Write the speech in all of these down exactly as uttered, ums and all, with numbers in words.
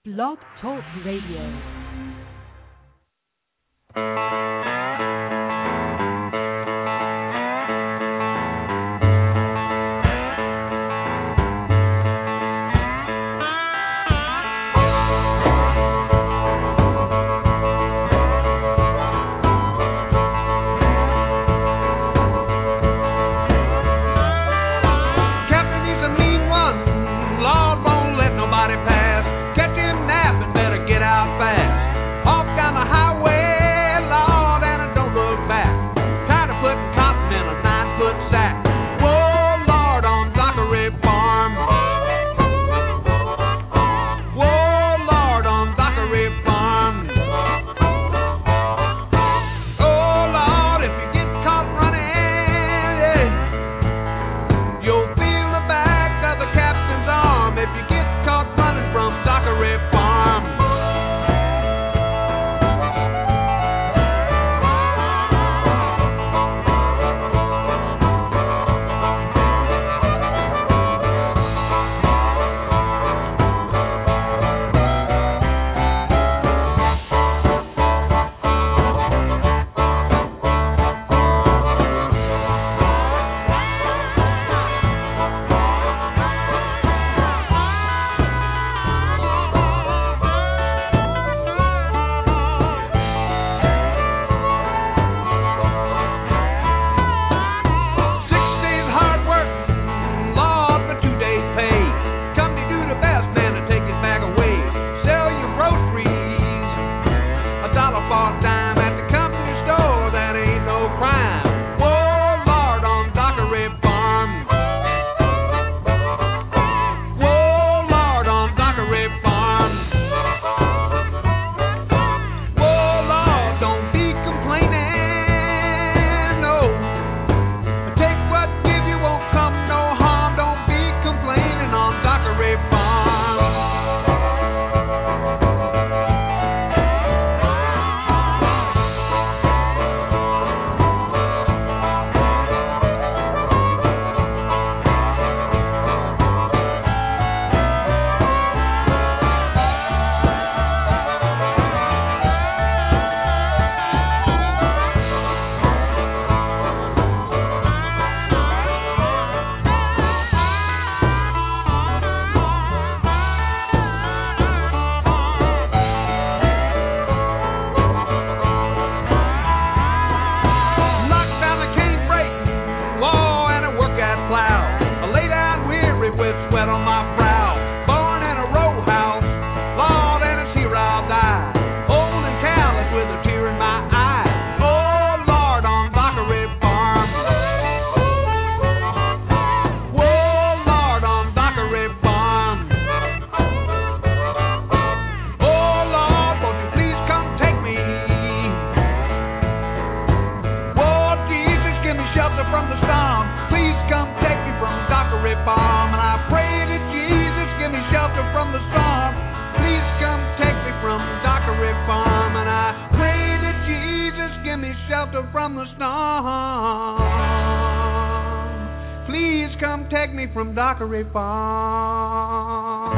Blog Talk Radio. Dockery Farm.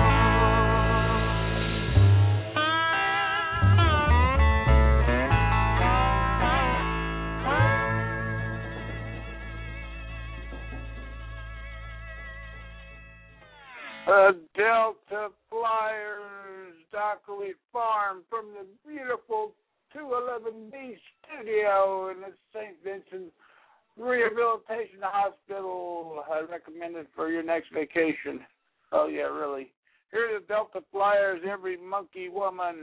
Uh, Delta Flyers, Dockery Farm, from the beautiful two eleven B studio in the Saint Vincent Rehabilitation Hospital. I recommend it for your next vacation. Oh, yeah, really. Here are the Delta Flyers, Every Monkey Woman.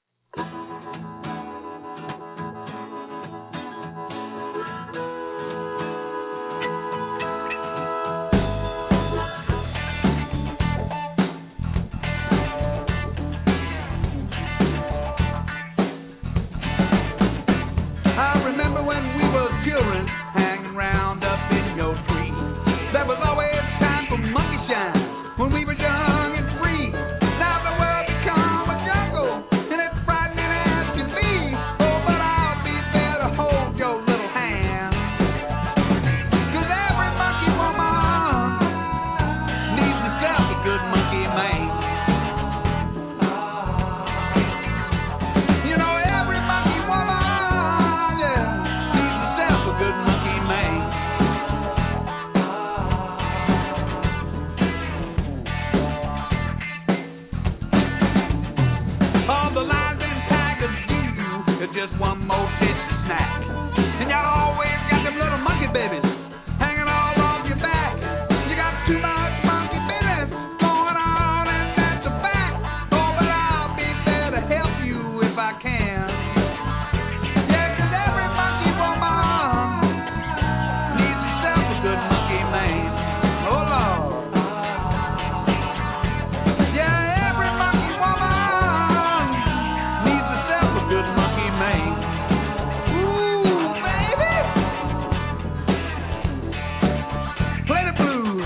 I remember when we were children, hanging round up in your tree. There was always time for monkey shine when we were young and free. Now the world become a jungle. with just one more tasty snack. And y'all always got them little monkey babies hanging all off your back. You got too much monkey business going on, and that's a fact. Oh, but I'll be there to help you if I can. Yeah, 'cause every monkey woman needs herself a good monkey man. Oh, Lord. Yeah, every monkey woman needs herself a good monkey man. Ooh, baby. Play the blues.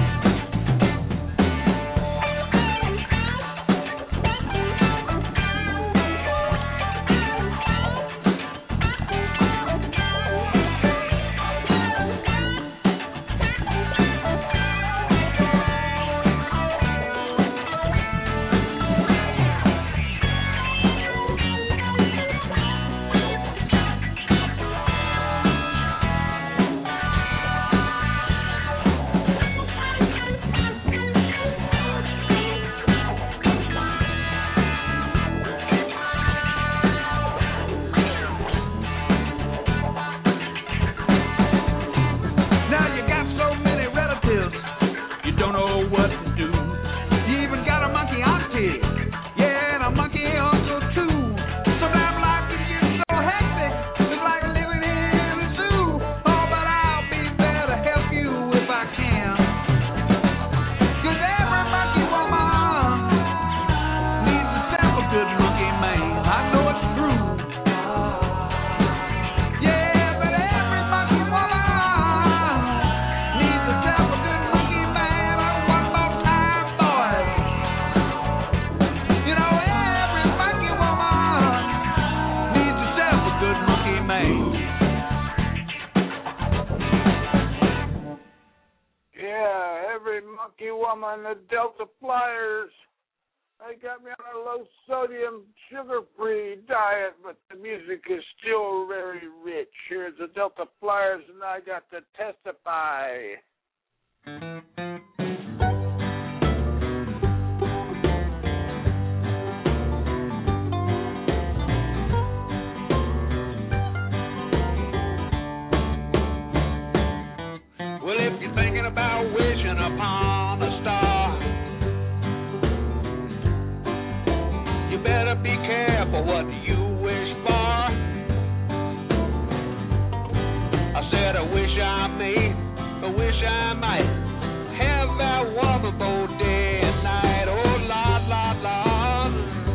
Now you got so many relatives, you don't know what to do. You even got a monkey auntie, yeah, and a monkey uncle too. Sometimes life can get so hectic, it's like living in a zoo. Oh, but I'll be there to help you if I can. 'Cause every monkey woman needs herself a good monkey man. I know it's true. Yeah, but every monkey woman needs herself a good monkey man. Oh, one more time, boys. You know, every monkey woman needs herself a good monkey man. Yeah, every monkey woman, the Delta Flyers. They got me on a low sodium, sugar free diet, but the music is still very rich. Here's the Delta Flyers, and I got to testify. Well, if you're thinking about wishing upon a star, you better be careful what you wish for. I said I wish I may, I wish I might have that woman both day and night. Oh, Lord, Lord, Lord.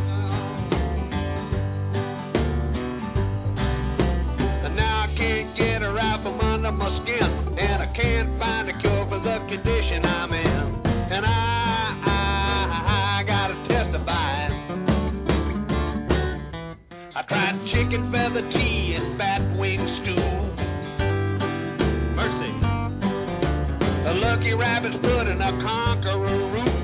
And now I can't get her out from under my skin, and I can't find a cure for the condition I'm in. And I, I, I gotta testify. I tried chicken feather tea and bat wing stew. Mercy. The lucky rabbit's foot and a conqueror root.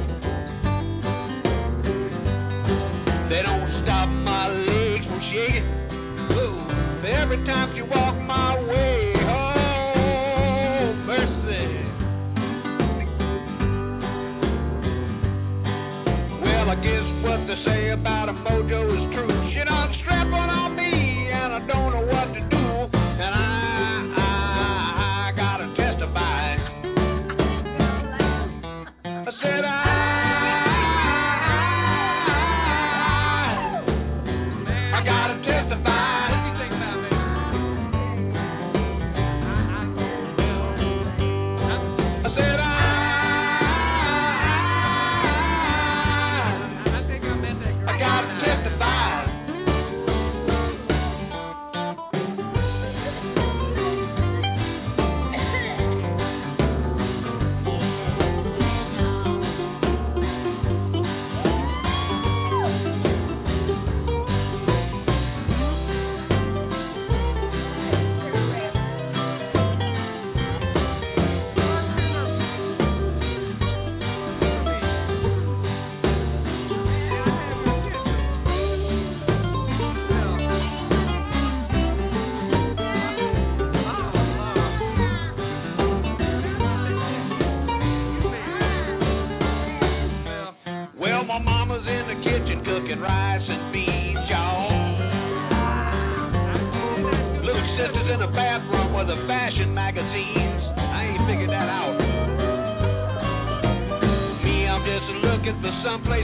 They don't stop my legs from shaking. Ooh, every time you walk my way. Oh, mercy. Well, I guess what they say about a mojo is true. She done strap one on me, and I don't know what to do. And I, I, I gotta testify. I said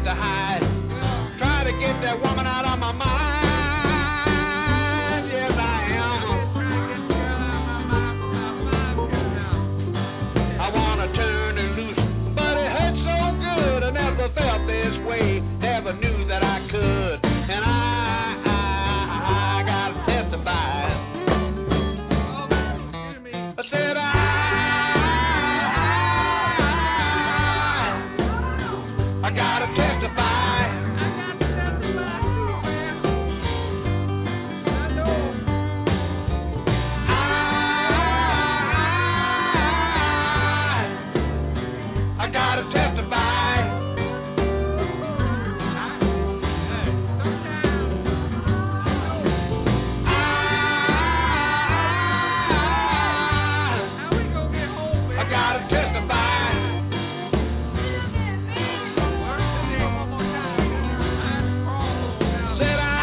to hide. Try to get that woman out of my mind. Yes, I am. I want to turn her loose, but it hurts so good. I never felt this way, never knew that I could. And I, I, I gotta testify. I said I, I gotta testify. I gotta testify. I gotta testify. Said I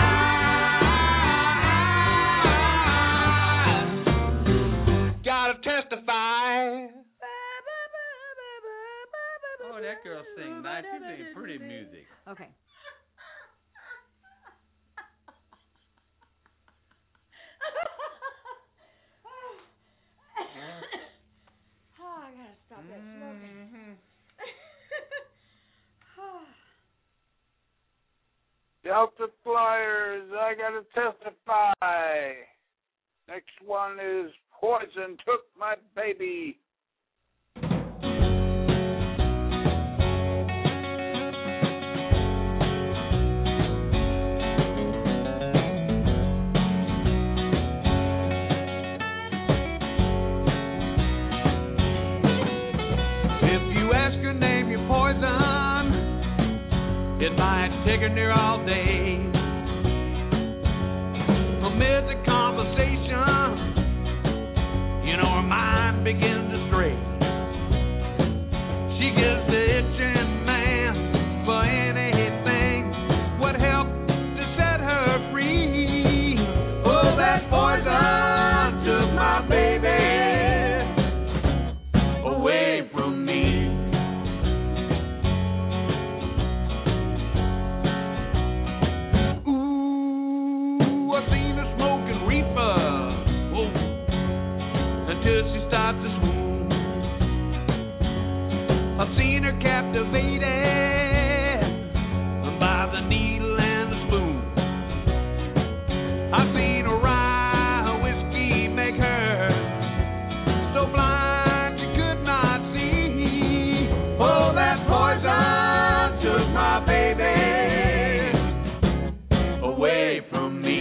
gotta testify. Oh, that girl sings nice. She sings pretty music. Okay. Oh, I gotta stop that smoking. Mhm. Delta Flyers, I gotta testify. Next one is Poison Took My Baby. If you ask her name, you're poison. It might take her near all day. Amid the conversation, you know her mind begins to stray. She gets the itching man for anything would help to set her free. Oh, that poison took my baby away from me. Ooh, I seen her smoking reefer, oh, until she starts to swoon. I've seen her captivated by the needle and the spoon. I've seen her rye whiskey make her so blind she could not see. Oh, that poison took my baby away from me.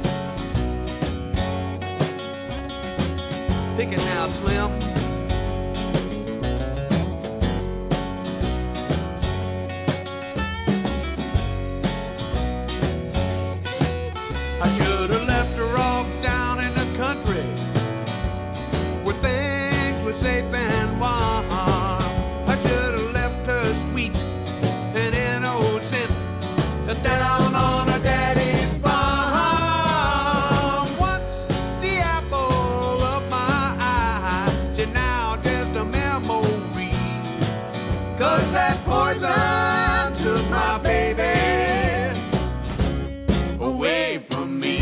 Pick it now, Slim. I should have left her off down in the country where things were safe and warm. I should have left her sweet and innocent down on her daddy's farm. Once the apple of my eye, she's now just a memory. 'Cause that poison took my baby away from me.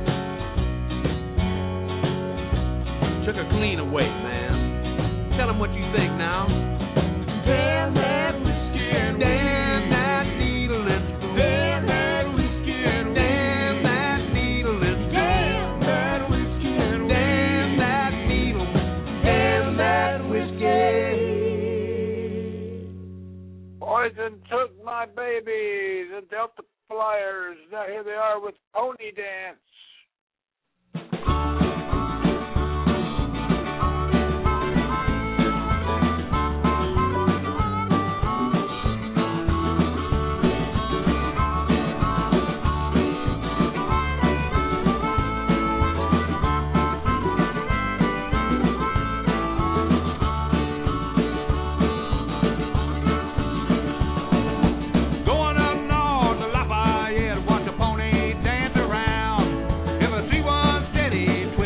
Took her clean away, man. Tell him what you think now. Damn that whiskey and damn that needle and spoon. Damn that whiskey and damn that needle and spoon. Damn that whiskey and damn that needle. Damn that whiskey. Poison Took My Baby, the Delta Flyers. Now here they are with Pony Dance. Going up north to Lafayette, watch a pony dance around. If I see one steady,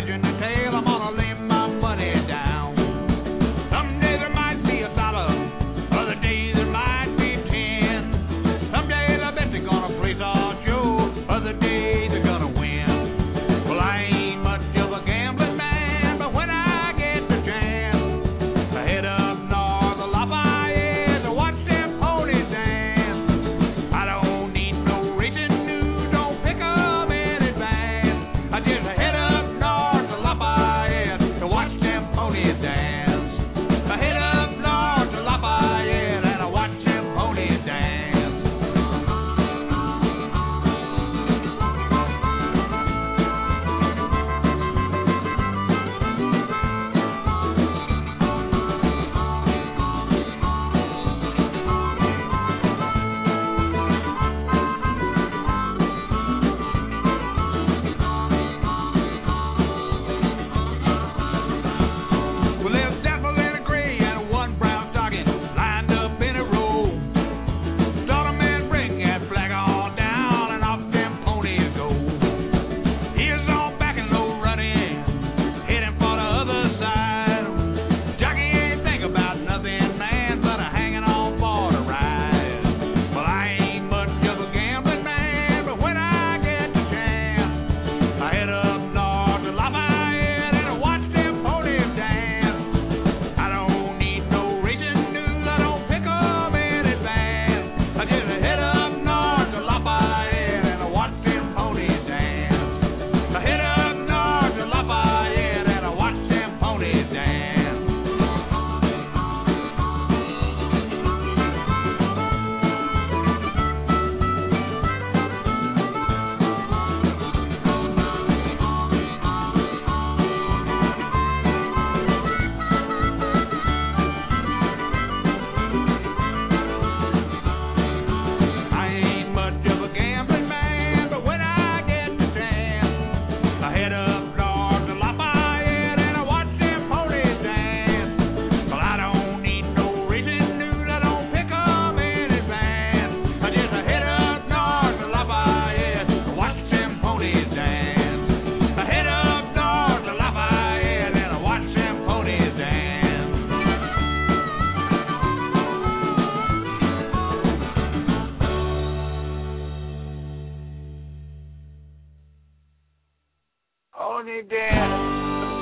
Pony Dance.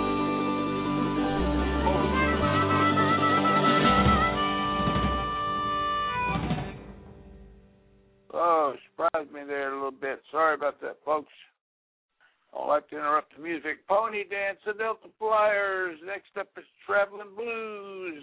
Oh, surprised me there a little bit. Sorry about that, folks. I don't like to interrupt the music. Pony Dance, the Delta Flyers. Next up is Traveling Blues.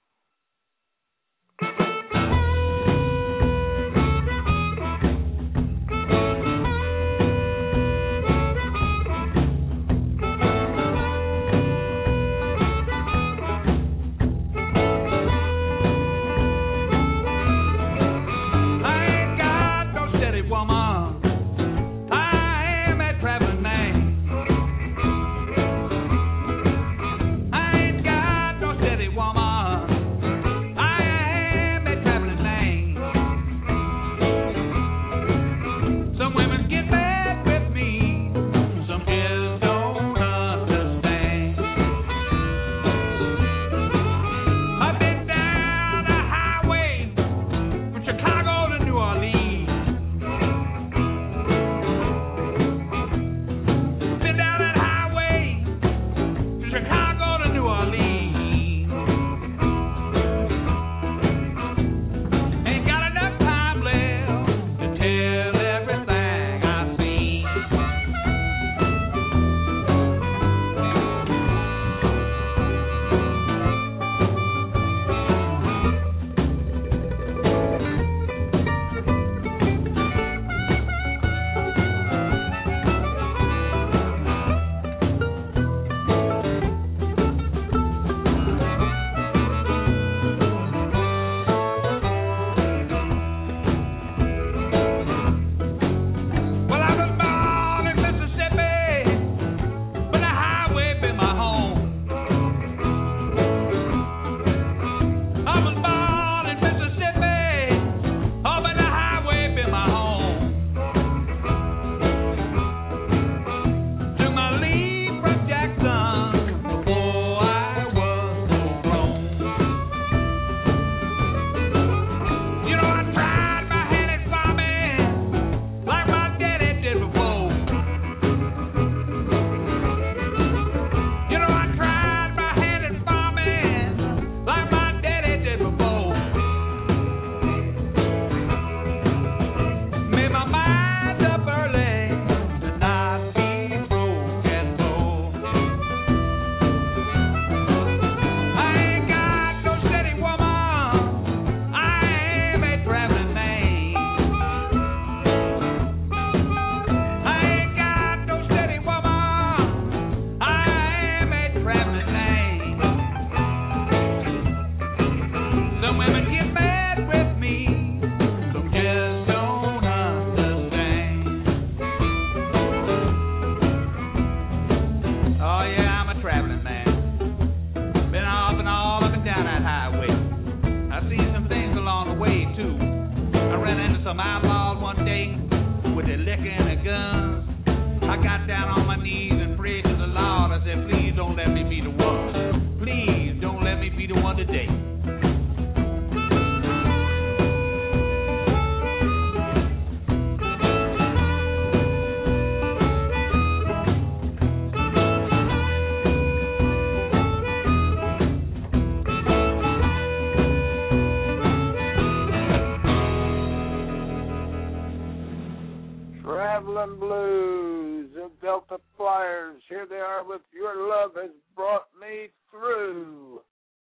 Traveling Blues, the Delta Flyers. Here they are with Your Love Has Brought Me Through.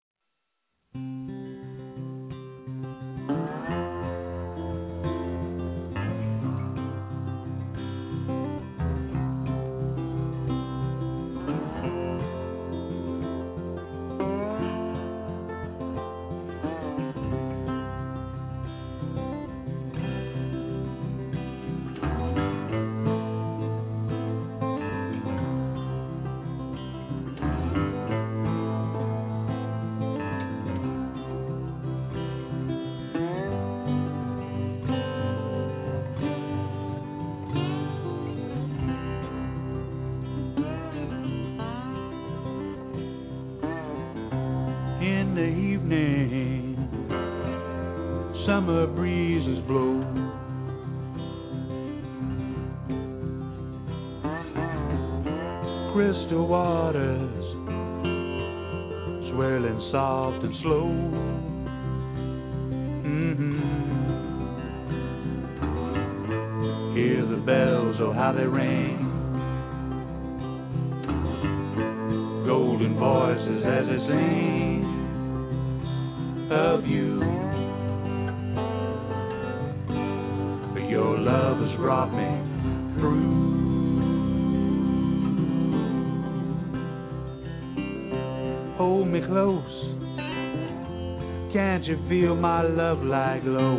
Summer breezes blow. crystal waters swirling soft and slow. Mm-hmm. Hear the bells, oh how they ring, golden voices as they sing of you. Your love has brought me through. Hold me close, can't you feel my love light glow?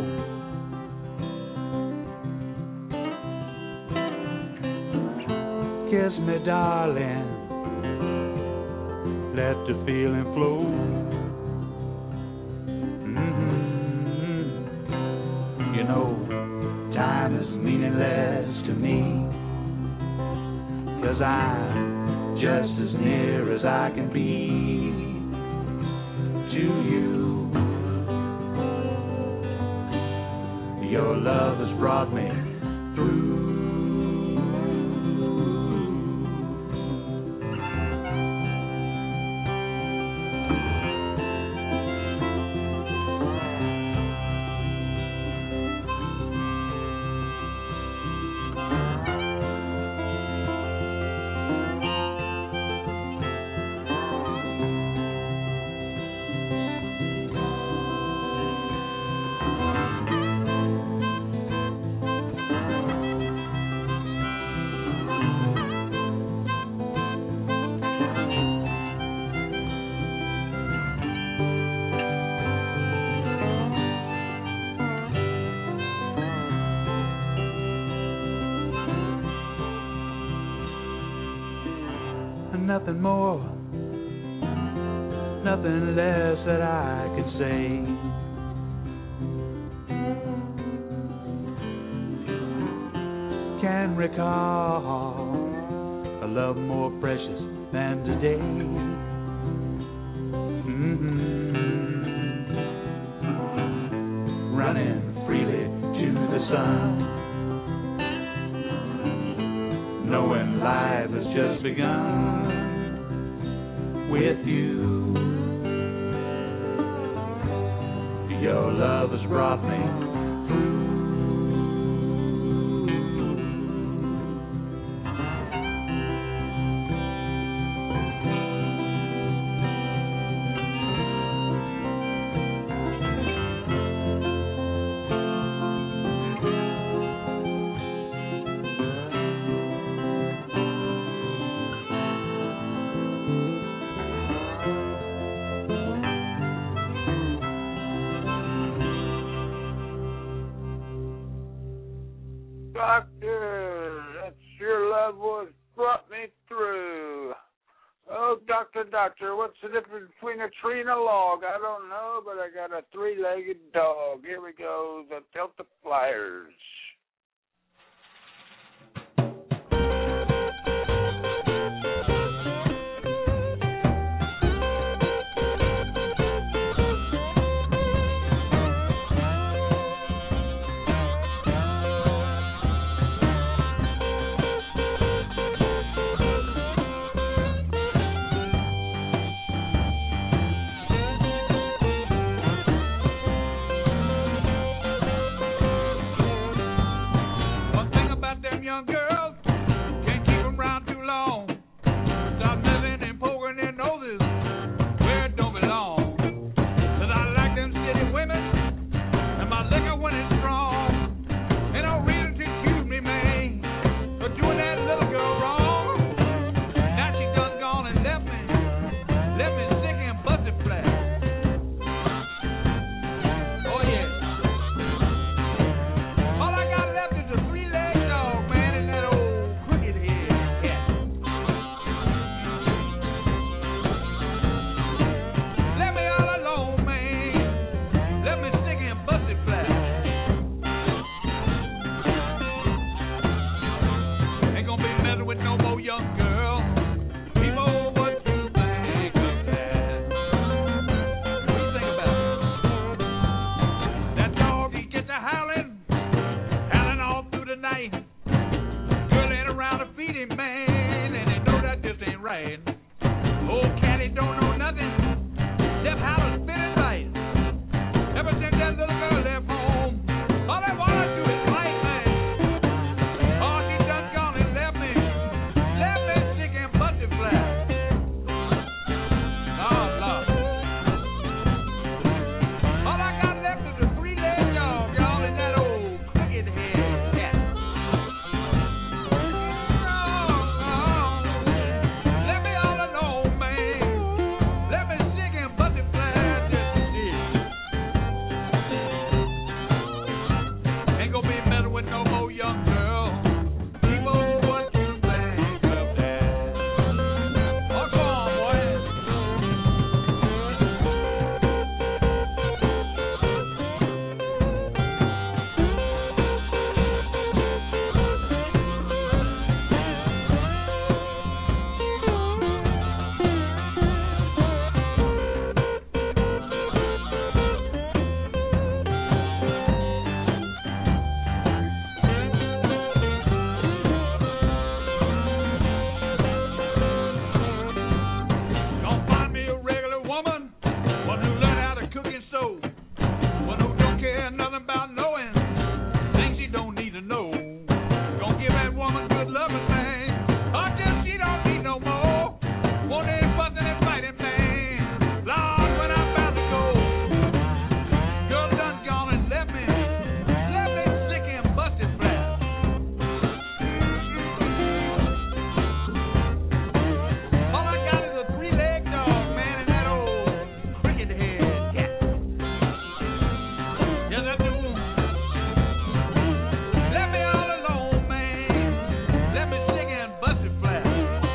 Kiss me, darling, let the feeling flow. Mm-hmm. You know, time is meaningless to me, 'cause I'm just as near as I can be to you. Your love has brought me through. Nothing more, nothing less that I could say. Can recall a love more precious than today. Mm-hmm. Running freely to the sun, knowing life has just begun with you. Your love has brought me through. Doctor, what's the difference between a tree and a log? I don't know, but I got a three-legged dog. Here we go, the Delta Flyers. Man, and you know that just ain't right. Old Caddy don't know nothing. Left house spinning right. Ever since that little girl left home, all I wanna do is fight, man. Oh, she done gone and left me. Left me sick and busted flat. Oh, Lord. All I got left is a three-legged dog, y'all, and that old crooked-head cat. Oh, oh. Let me all alone, man. Let me sick and busted flat just as it is. Ain't gonna be messing with no more young girl. People, what you think of that? Oh, go on, boy. Gonna find me a regular woman, one who learned how to cook and sew, one who don't care nothing about knowing things she don't need to know. Gonna give that woman good loving, man, until she don't need no more. Want it fussing and fighting, man. Lord, when I'm about to go, girl done gone and left me, left me sick and busted flat. All I got is a three-legged dog, man, and that old cricket-head cat. Yes, I do. Let me all alone, man. Let me sick and busted flat.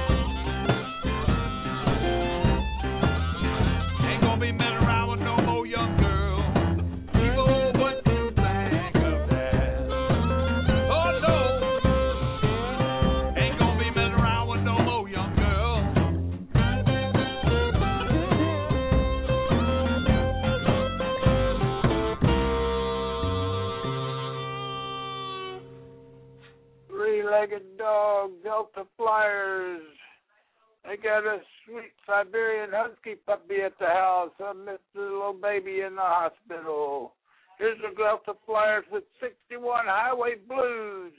Ain't gonna be messing around with no more young girl. People, what you think of that? Oh, no. Ain't gonna be messing around with no more young girl. Three-legged dog, Delta Flyers. They got a sweet Siberian Husky puppy at the house. I missed the little baby in the hospital. Here's the Delta Flyers with sixty-one Highway Blues.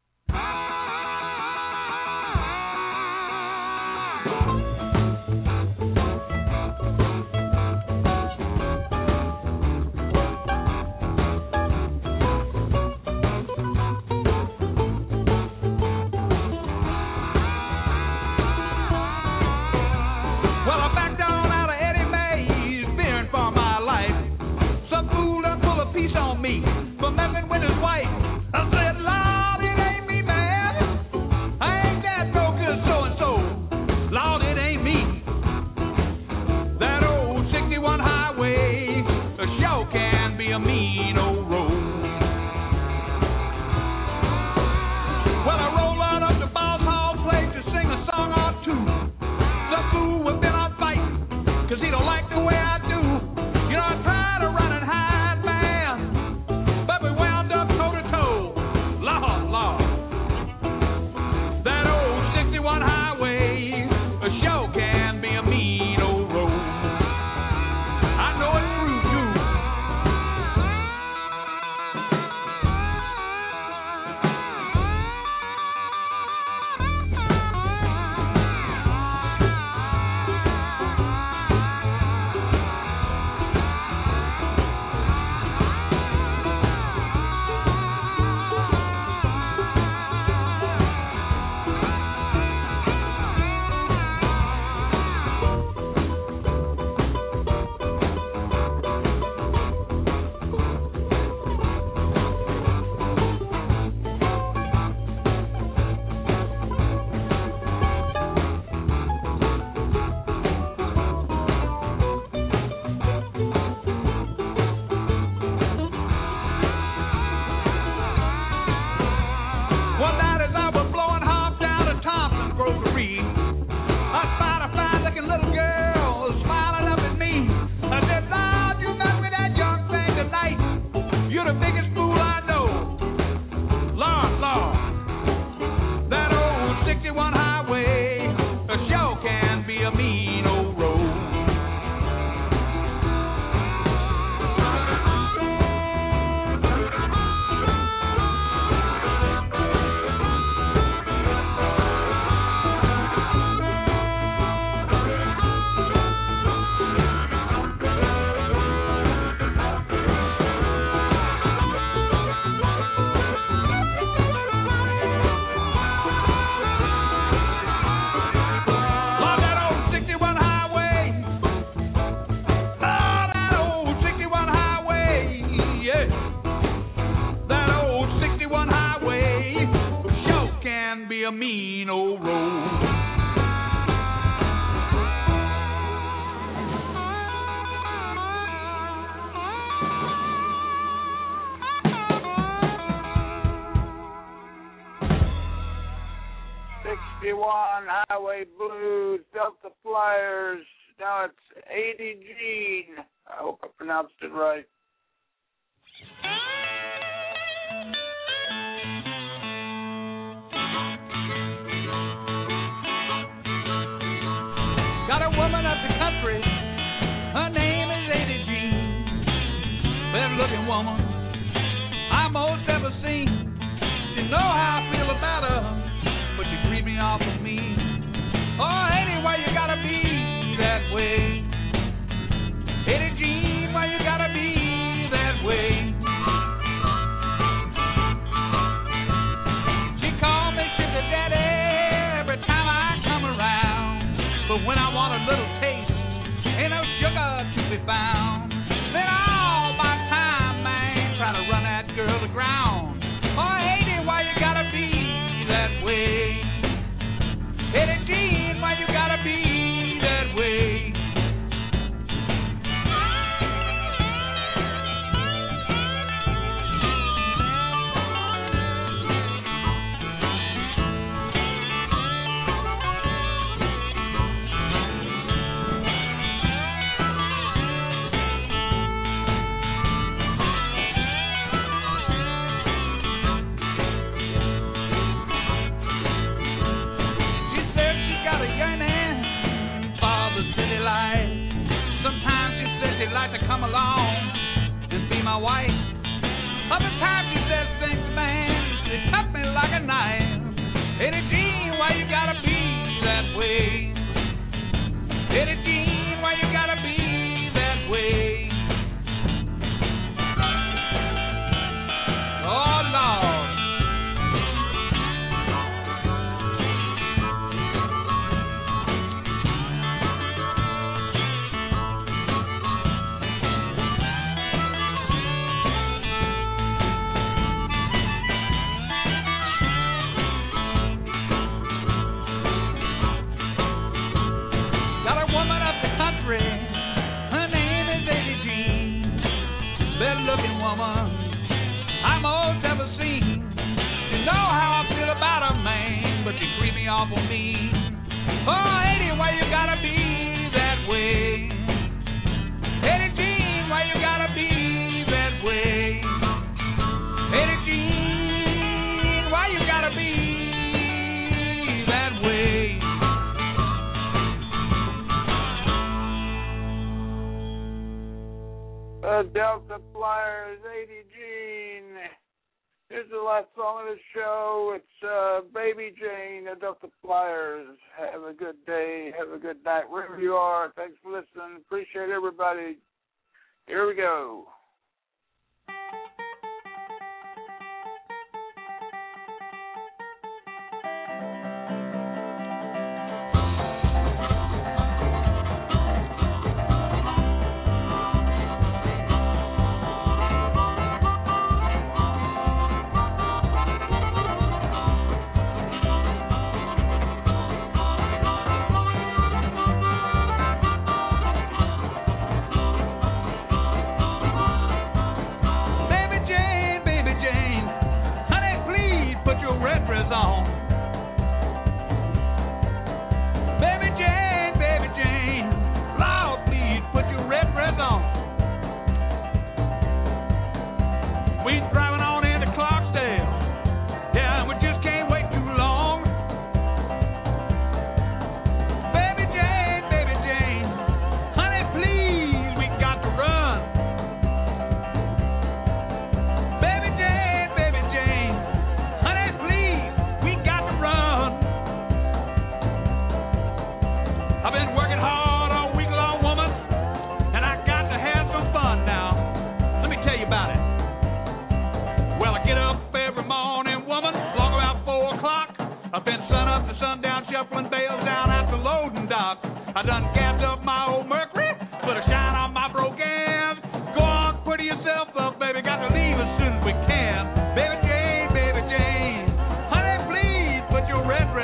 Well, I backed down out of Eddie Mae's, fearing for my life. Some fool done pull a piece on me for messing with his wife. I said, Lord, it ain't mean old road. sixty-one Highway Blues, Delta Flyers. Now it's eighty Gene. I hope I pronounced it right. Got a woman up the country, her name is Lady Jean. Best looking woman I most ever seen. You know how I feel about her, but you creep me off of me. Oh, anyway, you gotta be that way. Lady Jean, why you gotta be that way? She called me sugar daddy every time I come around, but when I want a little taste, ain't no sugar to be found. Then all my time, man, try to run that girl to ground. Oh, Lady, why you gotta be that way? Lady Jean, why you gotta be that way? To come along and be my wife. Other times she says things, man, they cut me like a knife. Lady Jean, why you gotta be that way? Lady Jean, why you gotta be that way? Oh, Lord. Her name is Lady Jean, better looking woman I most ever seen. You know how I feel about her, man, but you creep me off on me. Oh, Lady, why you gotta be that way? Lady Jean, why you gotta be that way? Lady Jean, why you gotta be that way? Uh, Delta Flyers, eighty Gene. Here's the last song of the show. It's uh, Baby Jane, the Delta Flyers. Have a good day. Have a good night wherever you are. Thanks for listening. Appreciate everybody. Here we go. On. Baby Jane, baby Jane, Lord, please put your red dress on. We driving on into Clarksdale, yeah, we just can't wait too long. Baby Jane, baby Jane, honey, please, we got to run. Baby Jane, baby Jane, honey, please, I've been working hard all week long, woman, and I got to have some fun now. Let me tell you about it. Well, I get up every morning, woman, long about four o'clock. I've been sun up to sundown, shuffling bales down at the loading dock. I done gassed up my old Mercury, put a shine on my broke ends. Go on, put yourself up, baby, got to leave as soon as we can. Baby Jane, baby Jane, honey, please put your red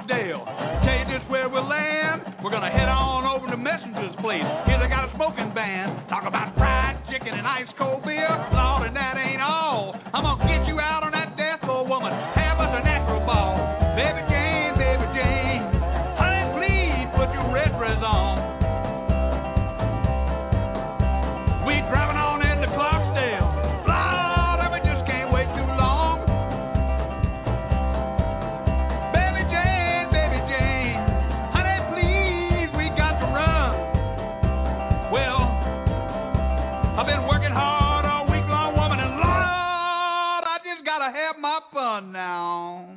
Clarksdale. Tell you just where we'll land. We're gonna head on over to Messenger's place. Here they got a smoking band. Talk about fried chicken and ice cold beer. Lord, and that ain't all. I'm gonna get you out on that death row, woman. Have us a natural ball. Baby Jane, baby Jane. Honey, please put your red dress on. We driving on into Clarksdale. Lord, we just can't wait too long. Baby Jane, baby Jane. Honey, please, we got to run. Well, I've been working hard all week long, woman, and Lord, I just gotta have my fun now.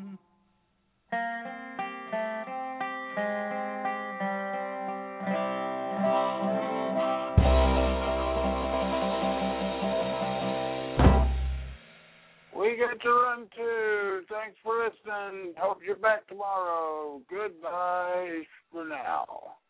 We got to run too. Thanks for listening. Hope you're back tomorrow. Goodbye for now.